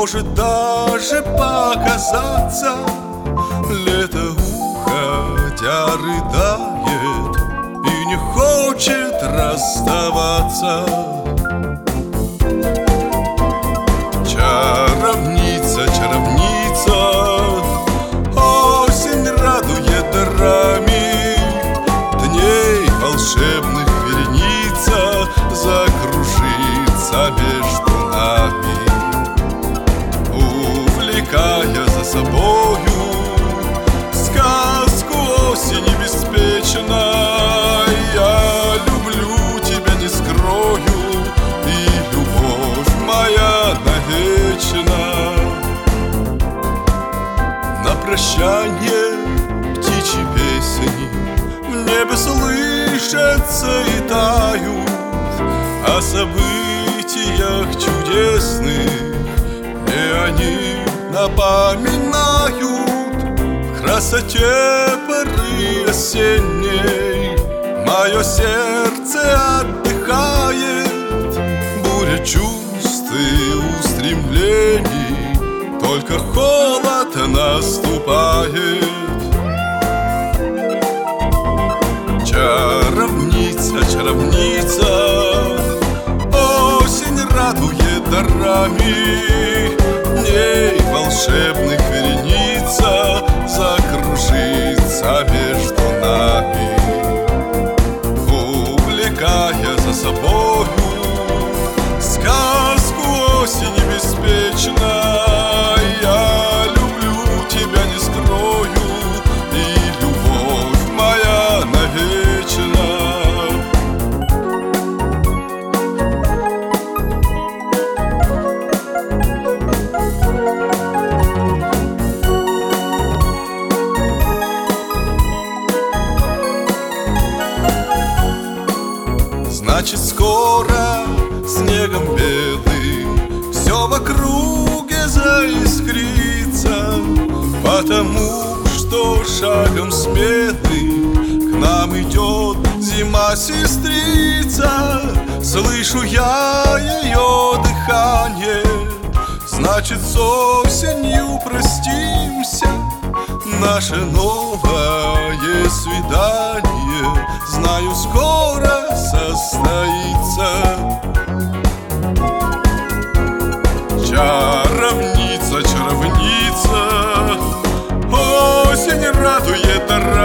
может даже показаться. Лето, уходя, рыдает и не хочет расставаться. Чаровница, чаровница, осень радует дарами, дней волшебных вереница закружится между нами, увлекая за собою сказку осени беспечной. Я люблю тебя, не скрою, и любовь моя навечно. На прощанье птичьи песни в небе слышатся и тают, о событиях чудесных мне они напоминают. В красоте поры осенней мое сердце отдыхает. Буря чувств и устремлений, только холод наступает. Чаровница, чаровница, осень радует дарами, дней волшебных вереница закружится между нами, увлекая за собою сказку осени беспечной. Я люблю тебя, не скрою, и любовь моя навечно. Значит, скоро снегом белым все в округе заискрится, потому что шагом смелым к нам идет зима-сестрица. Слышу я ее дыхание, значит, с осенью простимся. Наше новое свидание, знаю, скоро состоится. Чаровница, чаровница, осень радует.